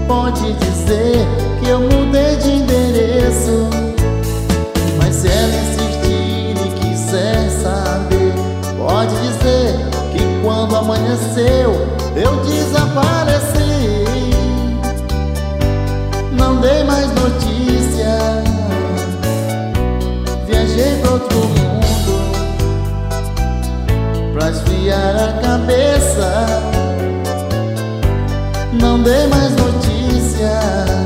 Pode dizer que eu mudei de endereço, mas se ela insistir e quiser saber, pode dizer que quando amanheceu eu desapareci. Não dei mais notícia, viajei pra outro mundo pra esfriar a cabeça. Não dei mais notícia,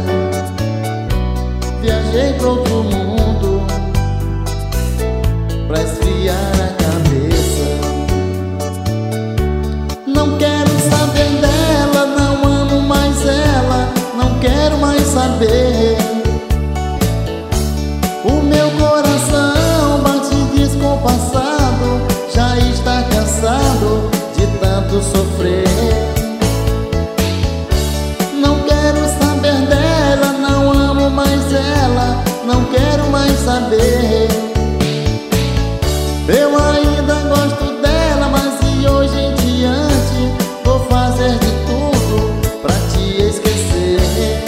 viajei pra outro mundo pra esfriar a cabeça. Não quero saber dela, não amo mais ela, não quero mais saber. O meu coração bate descompassado, já está cansado de tanto sofrer. Não quero mais saber. Eu ainda gosto dela, mas de hoje em diante vou fazer de tudo pra te esquecer.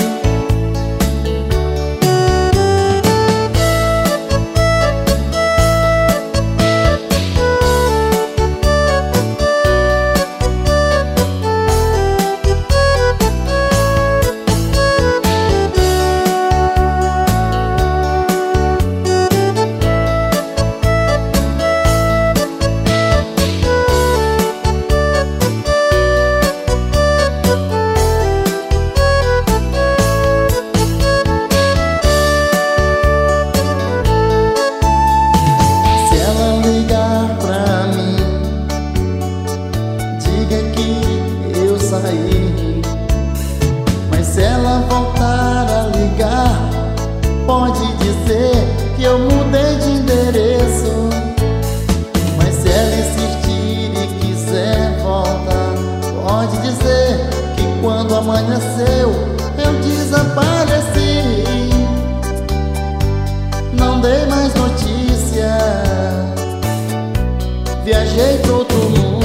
Mas se ela voltar a ligar, pode dizer que eu mudei de endereço. Mas se ela insistir e quiser voltar, pode dizer que quando amanheceu eu desapareci. Não dei mais notícia, viajei pra outro mundo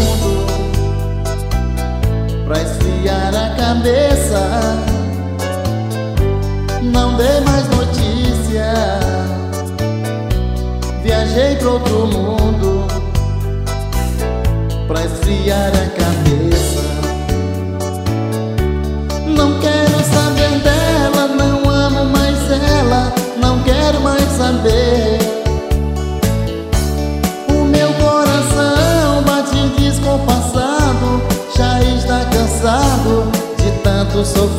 pra esfriar a cabeça. Não dei mais notícia, viajei pra outro mundo pra esfriar a cabeça. Não quero saber dela, não amo mais ela, não quero mais saber. O meu coração bate descompassado, já está cansado de tanto sofrer.